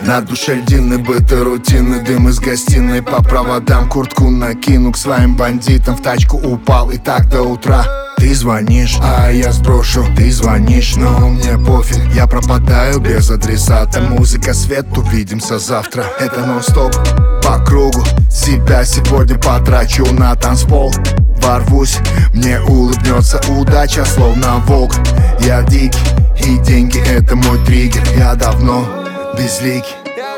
На душе льдины, быты, рутины, дым из гостиной. По проводам куртку накину, к своим бандитам в тачку упал, и так до утра. Ты звонишь, а я сброшу. Ты звонишь, но мне пофиг. Я пропадаю без адресата. Музыка, свет, увидимся завтра. Это нон-стоп по кругу. Себя сегодня потрачу на танцпол. Ворвусь, мне улыбнется удача, словно волк. Я дикий, и деньги это мой триггер. Я давно безликий.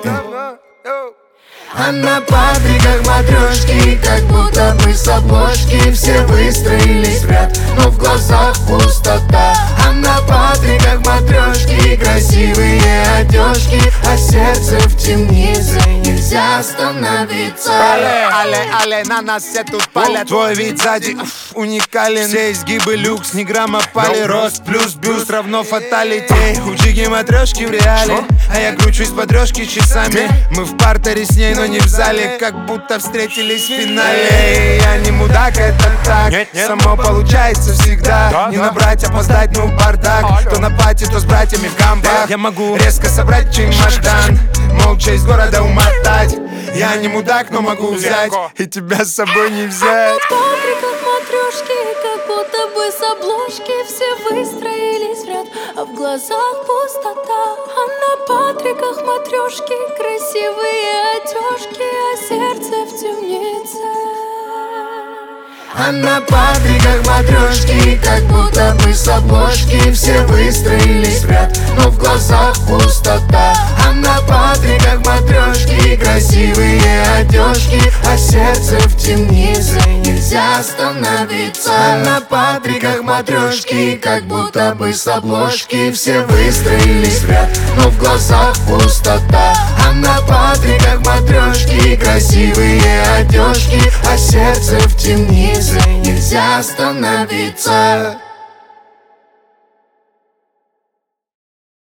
А на патриках матрешки, как будто бы с обложки. Все выстроились в ряд, но в глазах пустота. А на патриках матрешки, красивые одежки, а сердце в темнице, нельзя остановиться. Але, на нас все тут палят. Твой вид сзади уникален. Все изгибы люкс, ни грамма пали. Рост плюс бюст равно фаталитей. У Чики матрешки в реале, а я кручусь по трешке часами. Мы в партере с ней, но не в зале, как будто встретились в финале. Я не мудак, это так. Само получается всегда. Не набрать, опоздать, ну бардак. То на пати, то с братьями в камбах. Я могу резко собрать чемодан, молча из города умотать. Я не мудак, но могу взять и тебя с собой не взять. А на патриках матрешки, как будто бы с обложки. Все выстроились в ряд, а в глазах пустота. А на патриках матрешки, красивые одежки, а сердце в темнице. А на патриках матрешки, как будто бы с обложки. Все выстроились в ряд, но в глазах пустота. А на патриках матрешки, красивые одежки, а сердце в темнице, нельзя остановиться. А на патриках матрешки, как будто бы с обложки. Все выстроились в ряд, но в глазах пустота. А на патриках матрешки, красивые одежки, а сердце в темнице, нельзя остановиться.